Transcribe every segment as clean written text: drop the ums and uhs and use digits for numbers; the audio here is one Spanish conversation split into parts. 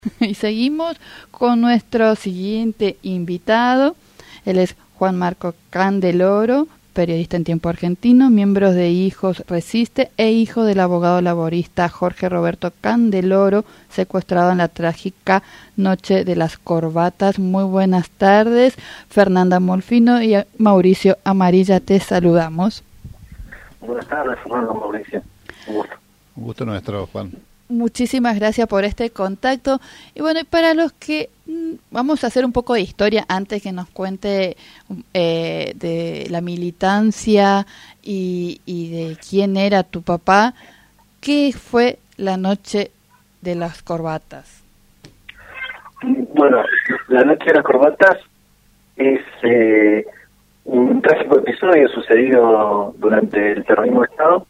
Y seguimos con nuestro siguiente invitado. Él es Juan Marco Candeloro, periodista en Tiempo Argentino, miembro de Hijos Resiste e hijo del abogado laborista Jorge Roberto Candeloro, secuestrado en la trágica Noche de las Corbatas. Muy buenas tardes, Fernanda Molfino y Mauricio Amarilla, te saludamos. Buenas tardes, Fernando, Mauricio. Un gusto. Un gusto nuestro, Juan. Muchísimas gracias por este contacto. Y bueno, para los que vamos a hacer un poco de historia antes que nos cuente de la militancia y de quién era tu papá, ¿qué fue la Noche de las Corbatas? Bueno, la Noche de las Corbatas es un trágico episodio sucedido durante el terrorismo de Estado.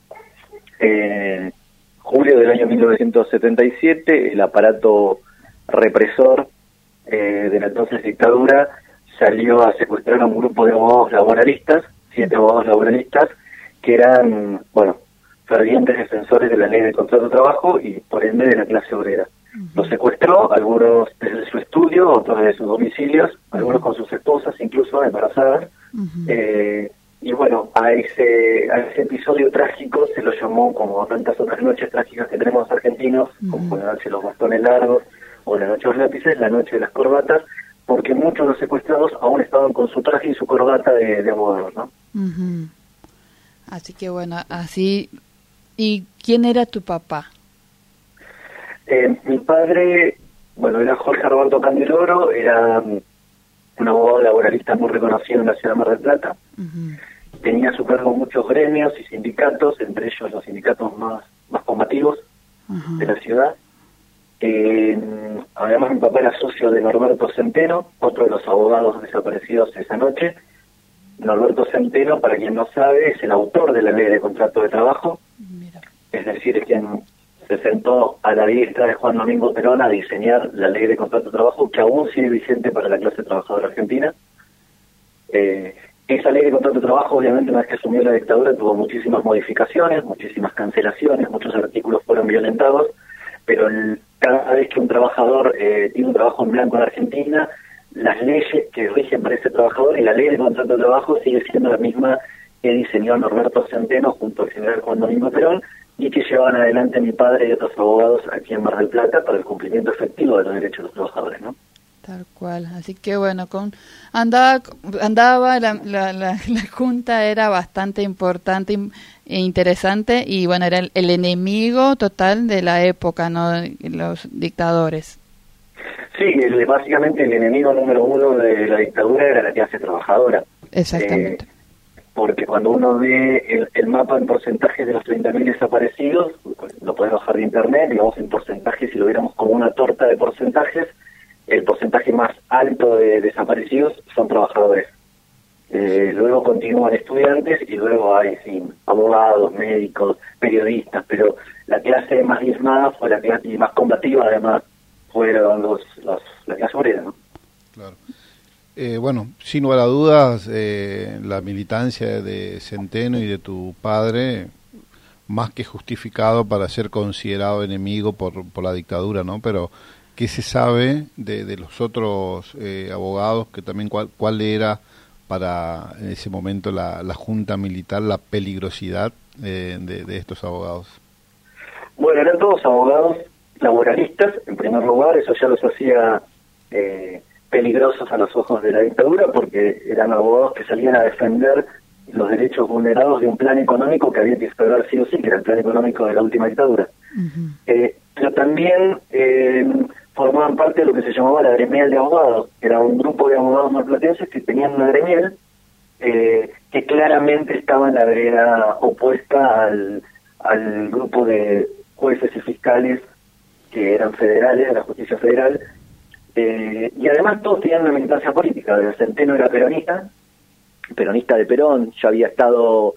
Julio del año 1977, el aparato represor de la entonces dictadura salió a secuestrar a un grupo de abogados laboralistas, 7 abogados laboralistas, que eran, fervientes defensores de la ley de contrato de trabajo y por ende de la clase obrera. Los secuestró, algunos desde su estudio, otros desde sus domicilios, algunos con sus esposas, incluso embarazadas. Y bueno, a ese episodio trágico se lo llamó, como tantas otras noches trágicas que tenemos los argentinos, como la noche de los bastones largos o la noche de los lápices, la noche de las corbatas, porque muchos de los secuestrados aún estaban con su traje y su corbata de abogados, ¿no? Así que bueno, así. ¿Y quién era tu papá? Mi padre, era Jorge Roberto Candeloro, era un abogado laboralista muy reconocido en la ciudad de Mar del Plata. Tenía a su cargo muchos gremios y sindicatos, entre ellos los sindicatos más combativos de la ciudad. Además, mi papá era socio de Norberto Centeno, otro de los abogados desaparecidos esa noche. Norberto Centeno, para quien no sabe, es el autor de la ley de contrato de trabajo. Mira. Es decir, es quien se sentó a la diestra de Juan Domingo Perón a diseñar la ley de contrato de trabajo, que aún sigue vigente para la clase trabajadora argentina. Esa ley de contrato de trabajo, obviamente, una vez que asumió la dictadura, tuvo muchísimas modificaciones, muchísimas cancelaciones, muchos artículos fueron violentados, pero cada vez que un trabajador tiene un trabajo en blanco en Argentina, las leyes que rigen para ese trabajador y la ley de contrato de trabajo sigue siendo la misma que diseñó Norberto Centeno junto al general Juan Domingo Perón y que llevaban adelante mi padre y otros abogados aquí en Mar del Plata para el cumplimiento efectivo de los derechos de los trabajadores, ¿no? Tal cual, así que bueno, andaba la junta era bastante importante e interesante y bueno, era el enemigo total de la época, ¿no? Los dictadores. Sí, básicamente el enemigo número 1 de la dictadura era la clase trabajadora. Exactamente. Porque cuando uno ve el mapa en porcentajes de los 30.000 desaparecidos, lo podés bajar de internet, digamos en porcentajes, si lo viéramos como una torta de porcentajes, el porcentaje más alto de desaparecidos son trabajadores. Luego continúan estudiantes y luego hay abogados, médicos, periodistas, pero la clase más diezmada fue la clase más combativa, además fueron la clase obrera, ¿no? Claro. Sin lugar a dudas, la militancia de Centeno y de tu padre, más que justificado para ser considerado enemigo por la dictadura, ¿no? Pero ¿qué se sabe de los otros abogados? Que también cuál era para en ese momento la junta militar, la peligrosidad de estos abogados. Bueno, eran todos abogados laboralistas, en primer lugar, eso ya los hacía peligrosos a los ojos de la dictadura, porque eran abogados que salían a defender los derechos vulnerados de un plan económico que había que esperar sí o sí, que era el plan económico de la última dictadura. Pero también formaban parte de lo que se llamaba la gremial de abogados. Era un grupo de abogados marplatenses que tenían una gremial que claramente estaba en la vereda opuesta al grupo de jueces y fiscales que eran federales, de la justicia federal, y además todos tenían una militancia política. Centeno era peronista de Perón, ya había estado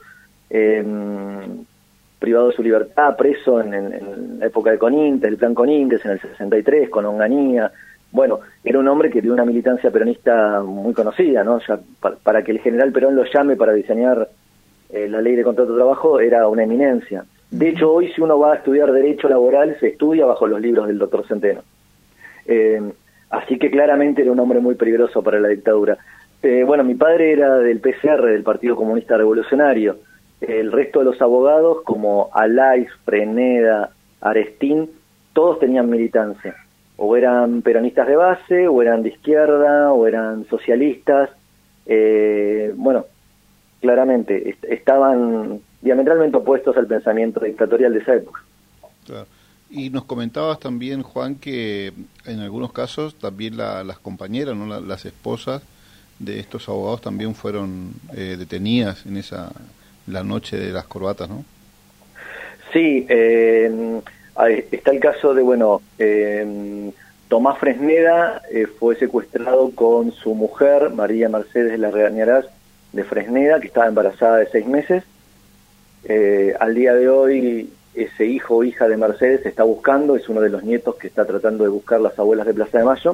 privado de su libertad, preso en la época de Conintes, el plan Conintes, en el 63, con Onganía. Bueno, era un hombre que tenía una militancia peronista muy conocida, ¿no? Ya para que el general Perón lo llame para diseñar la ley de contrato de trabajo era una eminencia. De hecho, hoy si uno va a estudiar derecho laboral, se estudia bajo los libros del doctor Centeno. Así que claramente era un hombre muy peligroso para la dictadura. Bueno, mi padre era del PCR, del Partido Comunista Revolucionario. El resto de los abogados, como Alais, Fresneda, Arestín, todos tenían militancia. O eran peronistas de base, o eran de izquierda, o eran socialistas. Bueno, claramente estaban diametralmente opuestos al pensamiento dictatorial de esa época. Claro. Y nos comentabas también, Juan, que en algunos casos también las compañeras, ¿no? Las esposas de estos abogados también fueron detenidas en la noche de las corbatas, ¿no? Sí, está el caso de, Tomás Fresneda fue secuestrado con su mujer, María Mercedes Larrañarás de Fresneda, que estaba embarazada de 6 meses. Al día de hoy, ese hijo o hija de Mercedes se está buscando, es uno de los nietos que está tratando de buscar las abuelas de Plaza de Mayo.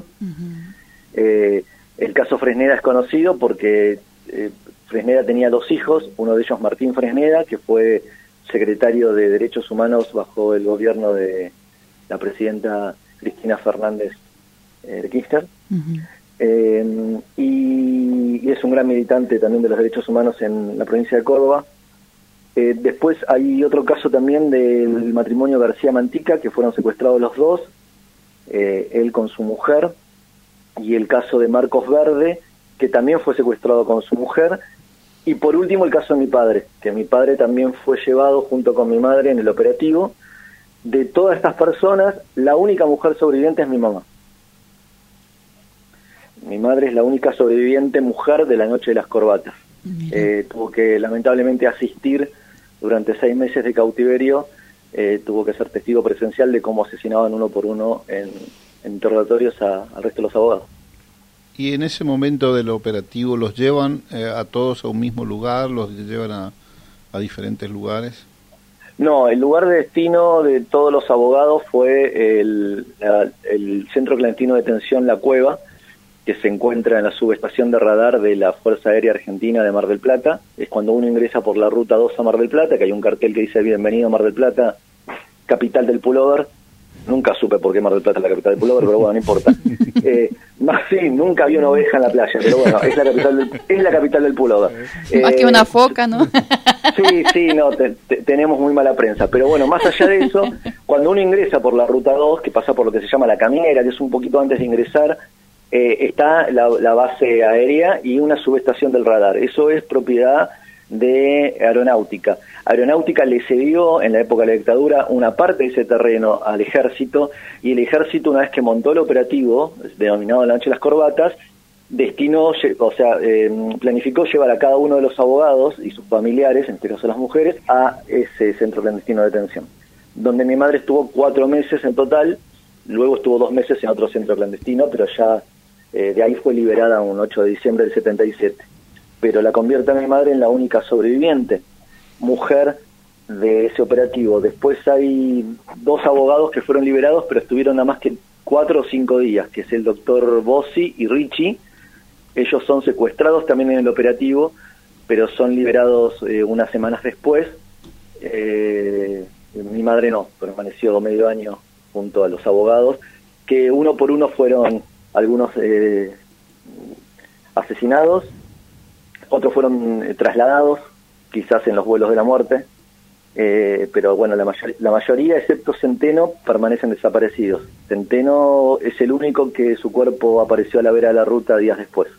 El caso Fresneda es conocido porque Fresneda tenía 2 hijos, uno de ellos Martín Fresneda, que fue secretario de Derechos Humanos bajo el gobierno de la presidenta Cristina Fernández de Kirchner, y es un gran militante también de los derechos humanos en la provincia de Córdoba. Después hay otro caso también del matrimonio García Mantica, que fueron secuestrados los dos, él con su mujer, y el caso de Marcos Verde, que también fue secuestrado con su mujer, y por último el caso de mi padre, que mi padre también fue llevado junto con mi madre en el operativo. De todas estas personas, la única mujer sobreviviente es mi mamá. Mi madre es la única sobreviviente mujer de la noche de las corbatas. Tuvo que lamentablemente asistir durante 6 meses de cautiverio, tuvo que ser testigo presencial de cómo asesinaban uno por uno en interrogatorios al resto de los abogados. Y en ese momento del operativo, ¿los llevan a todos a un mismo lugar? ¿Los llevan a diferentes lugares? No, el lugar de destino de todos los abogados fue el Centro Clandestino de Detención La Cueva, que se encuentra en la subestación de radar de la Fuerza Aérea Argentina de Mar del Plata. Es cuando uno ingresa por la Ruta 2 a Mar del Plata, que hay un cartel que dice "Bienvenido a Mar del Plata, capital del pullover". Nunca supe por qué Mar del Plata es la capital del pullover, pero bueno, no importa. Nunca vi una oveja en la playa, pero bueno, es la capital del pullover. Más que una foca, ¿no? Sí, no, tenemos muy mala prensa. Pero bueno, más allá de eso, cuando uno ingresa por la Ruta 2, que pasa por lo que se llama La Caminera, que es un poquito antes de ingresar, está la base aérea y una subestación del radar. Eso es propiedad de Aeronáutica. Aeronáutica le cedió en la época de la dictadura una parte de ese terreno al ejército, y el ejército, una vez que montó el operativo denominado La Noche de las Corbatas, planificó llevar a cada uno de los abogados y sus familiares, en este caso las mujeres, a ese centro clandestino de detención, donde mi madre estuvo 4 meses en total. Luego estuvo 2 meses en otro centro clandestino, pero ya de ahí fue liberada un 8 de diciembre del 77. Pero la convierte a mi madre en la única sobreviviente, mujer de ese operativo. Después hay 2 abogados que fueron liberados, pero estuvieron nada más que 4 o 5 días, que es el doctor Bossi y Ricci. Ellos son secuestrados también en el operativo, pero son liberados unas semanas después. Mi madre no, permaneció medio año junto a los abogados, que uno por uno fueron algunos asesinados, otros fueron trasladados, quizás en los vuelos de la muerte, pero bueno, la mayoría, excepto Centeno, permanecen desaparecidos. Centeno es el único que su cuerpo apareció a la vera de la ruta días después.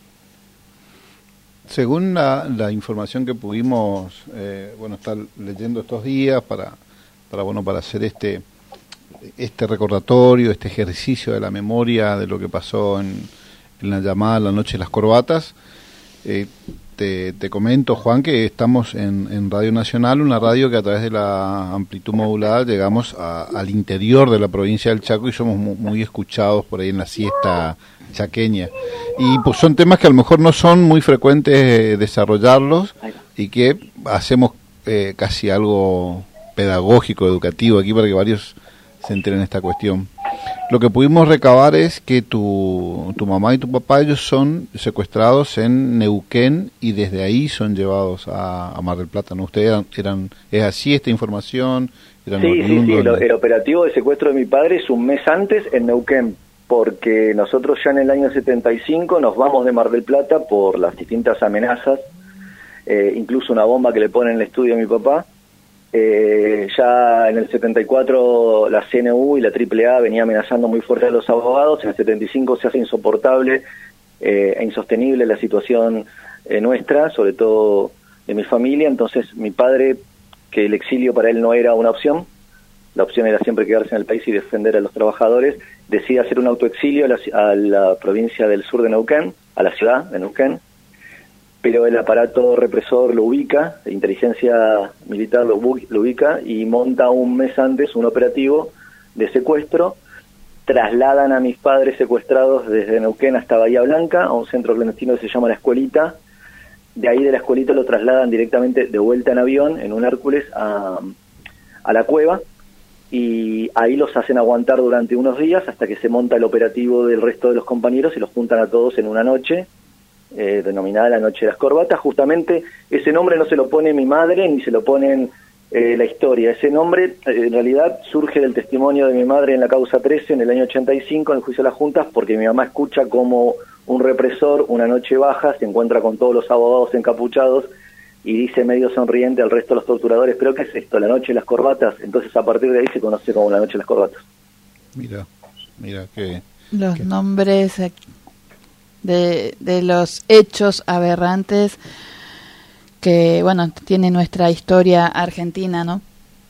Según la información que pudimos estar leyendo estos días para hacer este recordatorio, este ejercicio de la memoria de lo que pasó en la llamada La Noche de las Corbatas, te comento, Juan, que estamos en Radio Nacional, una radio que a través de la amplitud modulada llegamos al interior de la provincia del Chaco y somos muy escuchados por ahí en la siesta chaqueña. Y pues son temas que a lo mejor no son muy frecuentes desarrollarlos y que hacemos casi algo pedagógico, educativo aquí para que varios se enteren de esta cuestión. Lo que pudimos recabar es que tu mamá y tu papá, ellos son secuestrados en Neuquén y desde ahí son llevados a Mar del Plata, ¿no? ¿Ustedes es así esta información? Sí, el operativo de secuestro de mi padre es un mes antes en Neuquén. porque nosotros ya en el año 75 nos vamos de Mar del Plata por las distintas amenazas, incluso una bomba que le ponen en el estudio a mi papá. Ya en el 74 la CNU y la AAA venía amenazando muy fuerte a los abogados. En el 75 se hace insoportable e insostenible la situación nuestra, sobre todo de mi familia. Entonces mi padre, que el exilio para él no era una opción, la opción era siempre quedarse en el país y defender a los trabajadores, decide hacer un autoexilio a la provincia del sur de Neuquén, a la ciudad de Neuquén, pero el aparato represor lo ubica, la inteligencia militar lo ubica y monta un mes antes un operativo de secuestro. Trasladan a mis padres secuestrados desde Neuquén hasta Bahía Blanca, a un centro clandestino que se llama La Escuelita. De ahí de La Escuelita lo trasladan directamente de vuelta en avión, en un Hércules, a la cueva, y ahí los hacen aguantar durante unos días hasta que se monta el operativo del resto de los compañeros y los juntan a todos en una noche, denominada la Noche de las Corbatas. Justamente ese nombre no se lo pone mi madre ni se lo ponen la historia. Ese nombre en realidad surge del testimonio de mi madre en la causa 13 en el año 85 en el juicio de las juntas, porque mi mamá escucha como un represor una noche baja se encuentra con todos los abogados encapuchados y dice medio sonriente al resto de los torturadores: ¿pero qué es esto, la Noche de las Corbatas? Entonces a partir de ahí se conoce como la Noche de las Corbatas. Mira que los nombres de los hechos aberrantes que, bueno, tiene nuestra historia argentina, ¿no?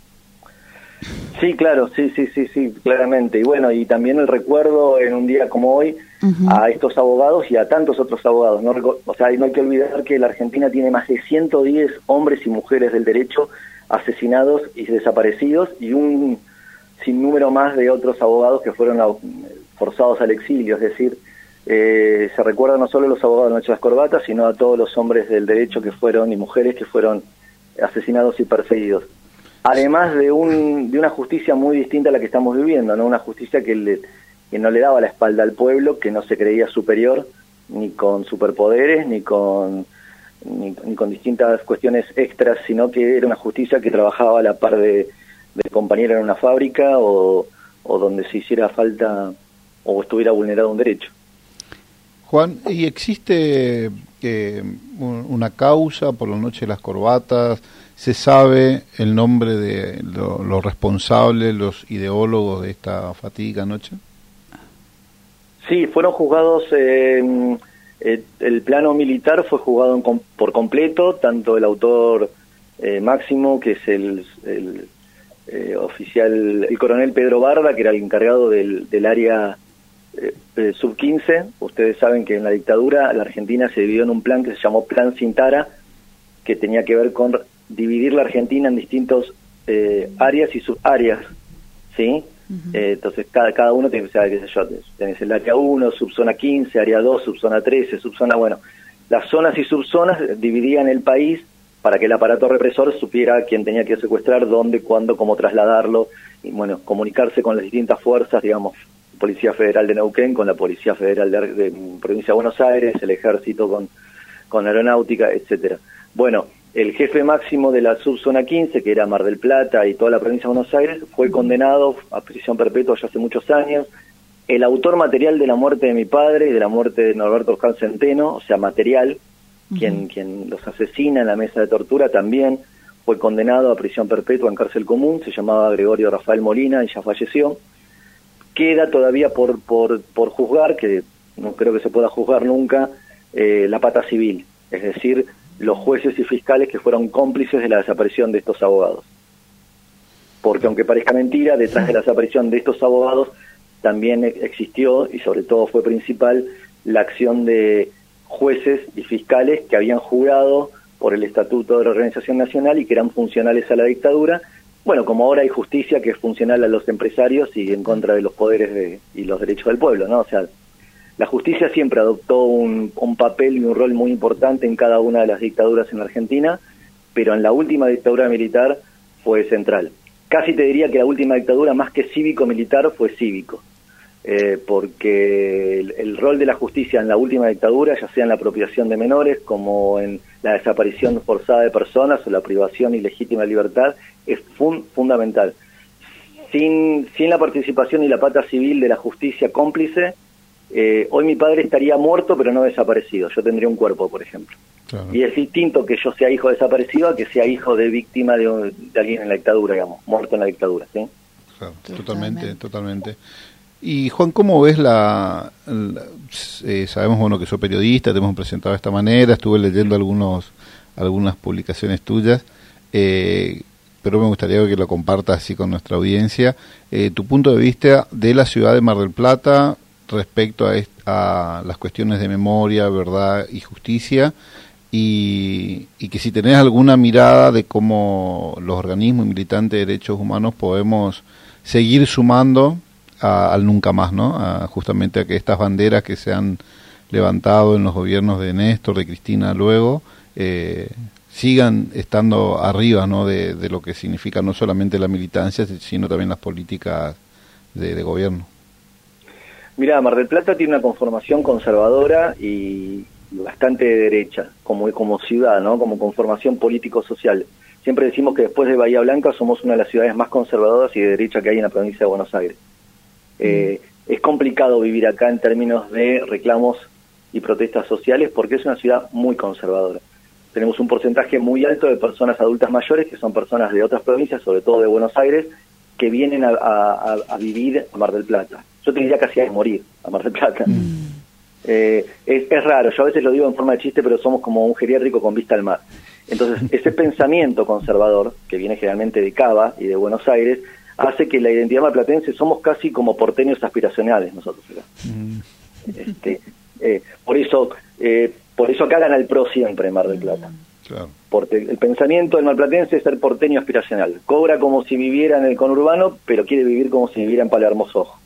Sí, claro, sí, claramente. Y bueno, y también el recuerdo en un día como hoy a estos abogados y a tantos otros abogados, ¿no? O sea, no hay que olvidar que la Argentina tiene más de 110 hombres y mujeres del derecho asesinados y desaparecidos, y un sinnúmero más de otros abogados que fueron forzados al exilio. Es decir, se recuerda no solo a los abogados de la Noche de las Corbatas, sino a todos los hombres del derecho que fueron, y mujeres que fueron asesinados y perseguidos. Además de una justicia muy distinta a la que estamos viviendo, ¿no? Una justicia que no le daba la espalda al pueblo, que no se creía superior, ni con superpoderes, ni con distintas cuestiones extras, sino que era una justicia que trabajaba a la par de compañero en una fábrica o donde se hiciera falta o estuviera vulnerado un derecho. Juan, ¿y existe una causa por la Noche de las Corbatas? ¿Se sabe el nombre de los responsables, los ideólogos de esta fatídica noche? Sí, fueron juzgados, el plano militar fue juzgado por completo, tanto el autor máximo, que es el oficial, el coronel Pedro Barda, que era el encargado del área sub-15. Ustedes saben que en la dictadura la Argentina se dividió en un plan que se llamó Plan Cintara, que tenía que ver con dividir la Argentina en distintos áreas y subáreas, ¿sí? Entonces cada uno tiene, o sea, qué sé yo, tenés el área 1, subzona 15, área 2, subzona 13, subzona, bueno, las zonas y subzonas dividían el país para que el aparato represor supiera quién tenía que secuestrar, dónde, cuándo, cómo trasladarlo, y bueno, comunicarse con las distintas fuerzas, digamos, Policía Federal de Neuquén con la Policía Federal de Provincia de Buenos Aires, el Ejército con Aeronáutica, etcétera. Bueno, el jefe máximo de la subzona 15, que era Mar del Plata y toda la provincia de Buenos Aires, fue condenado a prisión perpetua ya hace muchos años. El autor material de la muerte de mi padre y de la muerte de Norberto Oscar Centeno, o sea, material, quien los asesina en la mesa de tortura, también fue condenado a prisión perpetua en cárcel común. Se llamaba Gregorio Rafael Molina y ya falleció. Queda todavía por juzgar, que no creo que se pueda juzgar nunca, la pata civil, es decir, los jueces y fiscales que fueron cómplices de la desaparición de estos abogados. Porque aunque parezca mentira, detrás de la desaparición de estos abogados también existió, y sobre todo fue principal, la acción de jueces y fiscales que habían jurado por el Estatuto de la Organización Nacional y que eran funcionales a la dictadura. Bueno, como ahora hay justicia que es funcional a los empresarios y en contra de los poderes y los derechos del pueblo, ¿no? O sea, la justicia siempre adoptó un papel y un rol muy importante en cada una de las dictaduras en la Argentina, pero en la última dictadura militar fue central. Casi te diría que la última dictadura, más que cívico-militar, fue cívico, porque el rol de la justicia en la última dictadura, ya sea en la apropiación de menores, como en la desaparición forzada de personas o la privación ilegítima de libertad, es fundamental. sin la participación y la pata civil de la justicia cómplice, hoy mi padre estaría muerto pero no desaparecido. Yo tendría un cuerpo, por ejemplo. Claro. Y es distinto que yo sea hijo desaparecido a que sea hijo de víctima de alguien en la dictadura, digamos, muerto en la dictadura, ¿sí? Claro, totalmente. Y Juan, ¿cómo ves sabemos, bueno, que sos periodista, te hemos presentado de esta manera, estuve leyendo algunas publicaciones tuyas, pero me gustaría que lo compartas así con nuestra audiencia, tu punto de vista de la ciudad de Mar del Plata respecto a las cuestiones de memoria, verdad y justicia, y que si tenés alguna mirada de cómo los organismos militantes de derechos humanos podemos seguir sumando al nunca más, ¿no? Justamente a que estas banderas que se han levantado en los gobiernos de Néstor, de Cristina luego, sigan estando arriba, ¿no? De lo que significa no solamente la militancia, sino también las políticas de gobierno. Mirá, Mar del Plata tiene una conformación conservadora y bastante de derecha, como ciudad, ¿no? Como conformación político-social. Siempre decimos que después de Bahía Blanca somos una de las ciudades más conservadoras y de derecha que hay en la provincia de Buenos Aires. Es complicado vivir acá en términos de reclamos y protestas sociales porque es una ciudad muy conservadora. Tenemos un porcentaje muy alto de personas adultas mayores que son personas de otras provincias, sobre todo de Buenos Aires, que vienen a vivir a Mar del Plata. Yo te diría casi a morir a Mar del Plata. Es raro, yo a veces lo digo en forma de chiste, pero somos como un geriátrico con vista al mar. Entonces, ese pensamiento conservador, que viene generalmente de Cava y de Buenos Aires, hace que la identidad marplatense somos casi como porteños aspiracionales nosotros, ¿verdad? Por eso acá gana el PRO siempre en Mar del Plata. Claro. Porque el pensamiento del marplatense es ser porteño aspiracional. Cobra como si viviera en el conurbano, pero quiere vivir como si viviera en Palermo Sojo.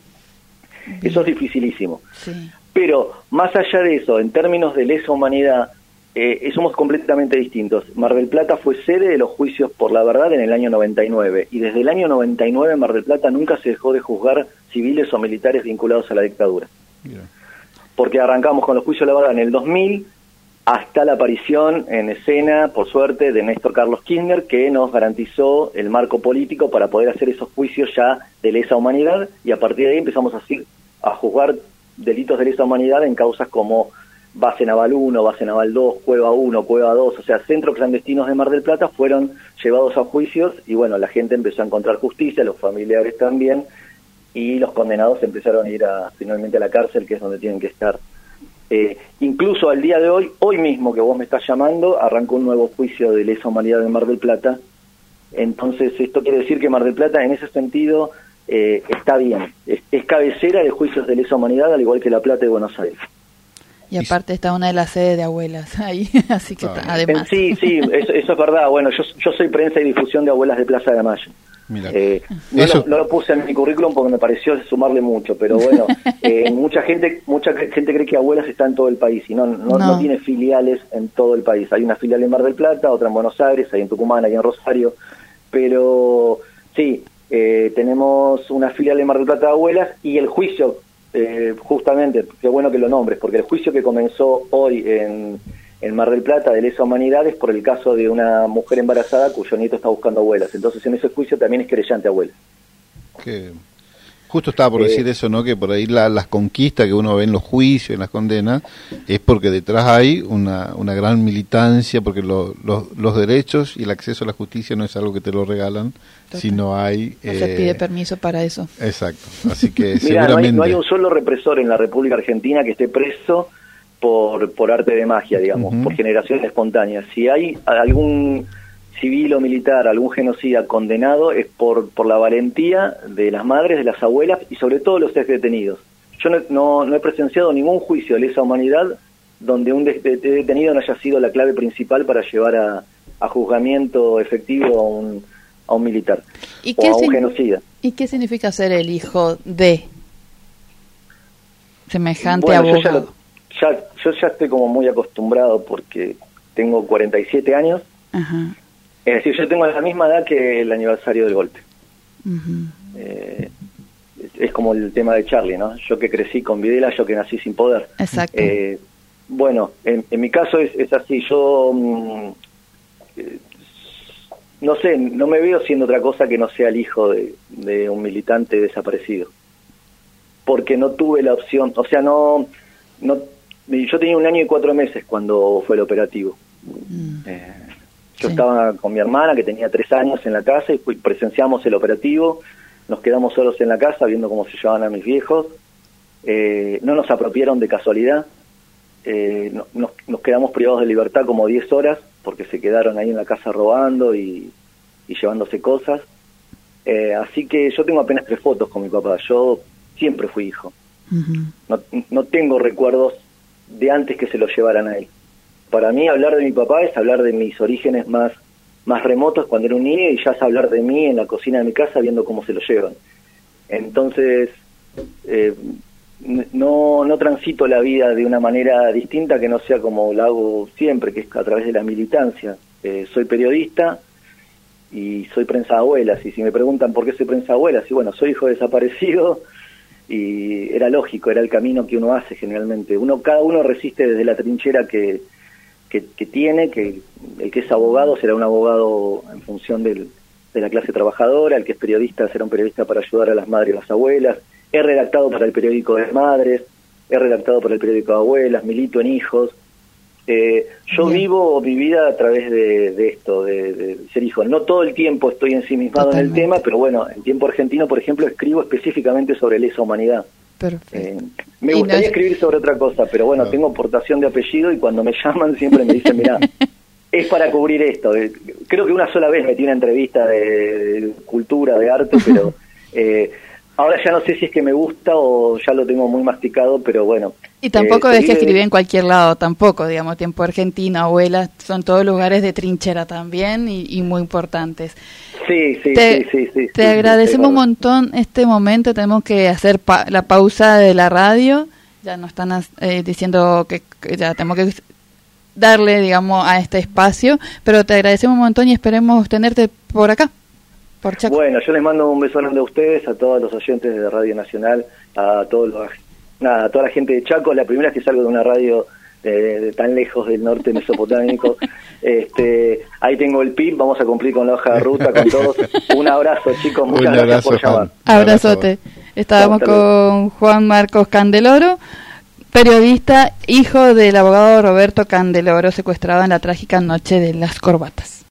Eso es dificilísimo. Sí. Pero más allá de eso, en términos de lesa humanidad, somos completamente distintos. Mar del Plata fue sede de los juicios por la verdad en el año 99, y desde el año 99 en Mar del Plata nunca se dejó de juzgar civiles o militares vinculados a la dictadura. Yeah. Porque arrancamos con los juicios de la verdad en el 2000, hasta la aparición en escena, por suerte, de Néstor Carlos Kirchner, que nos garantizó el marco político para poder hacer esos juicios ya de lesa humanidad, y a partir de ahí empezamos a juzgar delitos de lesa humanidad en causas como Base Naval 1, Base Naval 2, Cueva 1, Cueva 2, o sea, centros clandestinos de Mar del Plata fueron llevados a juicios y bueno, la gente empezó a encontrar justicia, los familiares también, y los condenados empezaron a ir finalmente a la cárcel, que es donde tienen que estar. Incluso al día de hoy mismo que vos me estás llamando, arrancó un nuevo juicio de lesa humanidad en Mar del Plata. Entonces esto quiere decir que Mar del Plata en ese sentido está bien, es cabecera de juicios de lesa humanidad, al igual que La Plata y Buenos Aires. Y aparte está una de las sedes de abuelas ahí, así que además. Sí, eso es verdad. Bueno, yo soy prensa y difusión de Abuelas de Plaza de Mayo. Mira, no lo puse en mi currículum porque me pareció sumarle mucho, pero bueno, mucha gente cree que Abuelas está en todo el país y no tiene filiales en todo el país. Hay una filial en Mar del Plata, otra en Buenos Aires, hay en Tucumán, hay en Rosario, pero sí, tenemos una filial en Mar del Plata de Abuelas, y el juicio, justamente, qué bueno que lo nombres, porque el juicio que comenzó hoy en Mar del Plata de lesa humanidad es por el caso de una mujer embarazada cuyo nieto está buscando abuelas. Entonces en ese juicio también es querellante abuela. Que justo estaba por decir eso, ¿no? Que por ahí las conquistas que uno ve en los juicios, en las condenas, es porque detrás hay una gran militancia, porque los derechos y el acceso a la justicia no es algo que te lo regalan, sino hay... No se pide permiso para eso. Exacto, así que Mirá, seguramente... no hay un solo represor en la República Argentina que esté preso por arte de magia, digamos, por generación espontánea. Si hay algún civil o militar, algún genocida condenado, es por la valentía de las madres, de las abuelas y sobre todo los ex detenidos. Yo no he presenciado ningún juicio de lesa humanidad donde un detenido no haya sido la clave principal para llevar a juzgamiento efectivo a un militar o a un genocida. ¿Y qué significa ser el hijo de semejante abogado? Yo ya estoy como muy acostumbrado porque tengo 47 años. Ajá. Es decir, yo tengo la misma edad que el aniversario del golpe. Uh-huh. Es como el tema de Charlie, ¿no? Yo que crecí con Videla, yo que nací sin poder. Exacto. Bueno, en mi caso es así. Yo no sé, no me veo siendo otra cosa que no sea el hijo de un militante desaparecido. Porque no tuve la opción, o sea, no yo tenía 1 año y 4 meses cuando fue el operativo. Yo estaba con mi hermana, que tenía 3 años, en la casa, y presenciamos el operativo. Nos quedamos solos en la casa viendo cómo se llevaban a mis viejos. No nos apropiaron de casualidad. Nos quedamos privados de libertad como 10 horas, porque se quedaron ahí en la casa robando y llevándose cosas. Así que yo tengo apenas 3 fotos con mi papá. Yo siempre fui hijo. No tengo recuerdos de antes que se lo llevaran a él. Para mí hablar de mi papá es hablar de mis orígenes más remotos cuando era un niño, y ya es hablar de mí en la cocina de mi casa viendo cómo se lo llevan. Entonces no transito la vida de una manera distinta que no sea como la hago siempre, que es a través de la militancia. Soy periodista y soy prensabuelas, y si me preguntan por qué soy prensabuelas, y bueno, soy hijo desaparecido, y era lógico, era el camino que uno hace generalmente. Cada uno resiste desde la trinchera que tiene, que el que es abogado será un abogado en función de la clase trabajadora, el que es periodista será un periodista para ayudar a las madres y las abuelas. He redactado para el periódico de madres, he redactado para el periódico de abuelas, milito en hijos. Yo vivo mi vida a través de esto, de ser hijo. No todo el tiempo estoy ensimismado en el tema, pero bueno, en Tiempo Argentino, por ejemplo, escribo específicamente sobre lesa humanidad. Me gustaría escribir sobre otra cosa, pero bueno, tengo portación de apellido, y cuando me llaman siempre me dicen, mirá, es para cubrir esto. Creo que una sola vez metí una entrevista de cultura, de arte, pero ahora ya no sé si es que me gusta o ya lo tengo muy masticado, pero bueno. Y tampoco es que escribí en cualquier lado, tampoco, digamos, Tiempo Argentino, Abuelas, son todos lugares de trinchera también y muy importantes. Sí. Te agradecemos un montón este momento. Tenemos que hacer la pausa de la radio. Ya nos están diciendo que ya tenemos que darle, digamos, a este espacio, pero te agradecemos un montón y esperemos tenerte por acá, por Chaco. Bueno, yo les mando un beso grande a ustedes, a todos los oyentes de Radio Nacional, a toda la gente de Chaco. La primera vez que salgo de una radio de tan lejos del norte mesopotámico. Ahí tengo el PIB, vamos a cumplir con la hoja de ruta, con todos. Un abrazo, chicos, muchas gracias por llamar. Abrazote. Estábamos con Juan Marcos Candeloro, periodista, hijo del abogado Roberto Candeloro, secuestrado en la trágica noche de las corbatas.